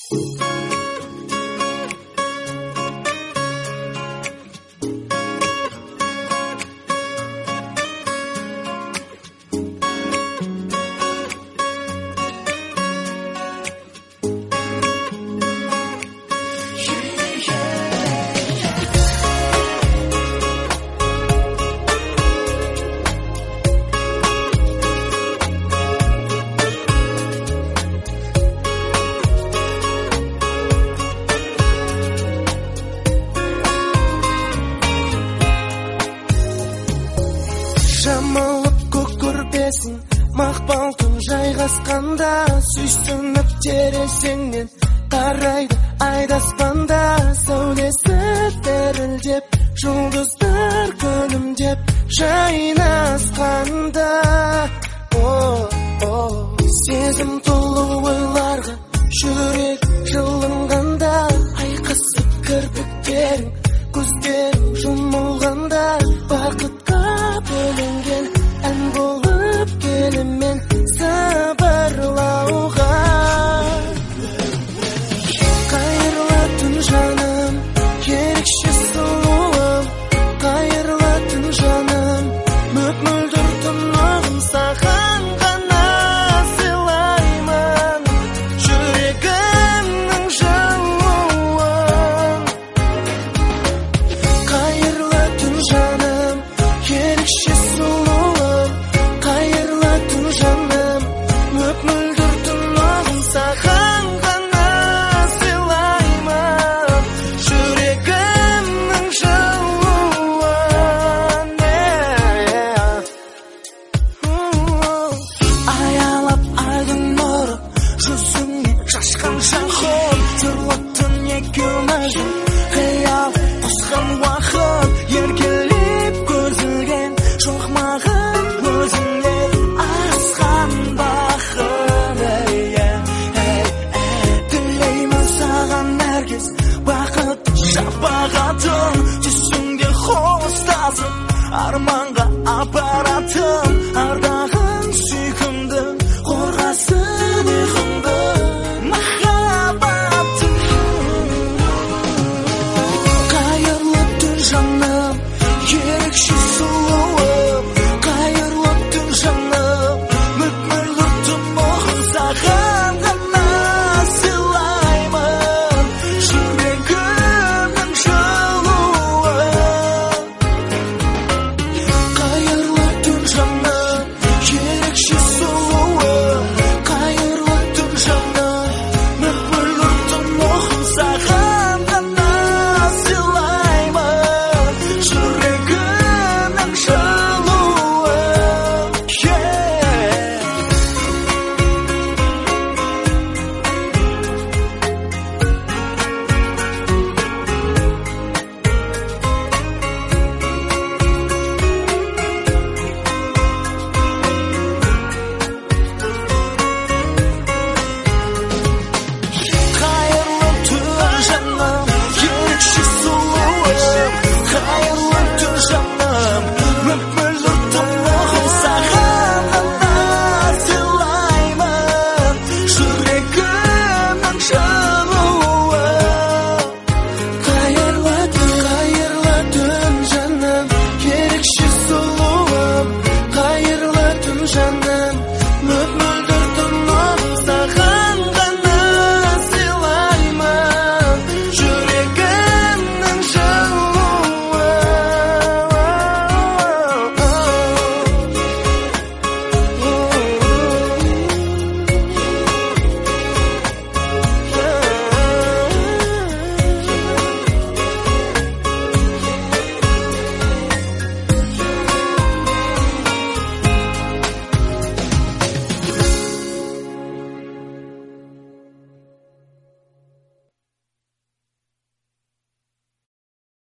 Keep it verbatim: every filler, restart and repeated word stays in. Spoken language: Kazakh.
Жамылып көк көрпесің мақпал түн жайғасқанда, сүйсініп терезеңнен қарайды айды аспанда, сәулесі дірілдеп жұлдыздар күлімдеп жайнасқанда. Сезім толы ойларға жүрек жылынғанда, айқасып кірпіктерің көздерің жұмылғанда, бақытқа бөленген ән болып келемін сыбырлауға. Қайырлы түн жаным, ерекше сұлуым, қайырлы түн жаным, мөп-мөлдір тұнығым саған ғана сыйлаймын жүрегімнің жылуын. Қайырлы түн жаным, ерекше сұлуым, қайырлы түн жаным, мөп-мөлдір тұнығым саған ғана сыйлаймын жүрегімнің жылуын. Аялап айдың нұры жүзіңе шашқан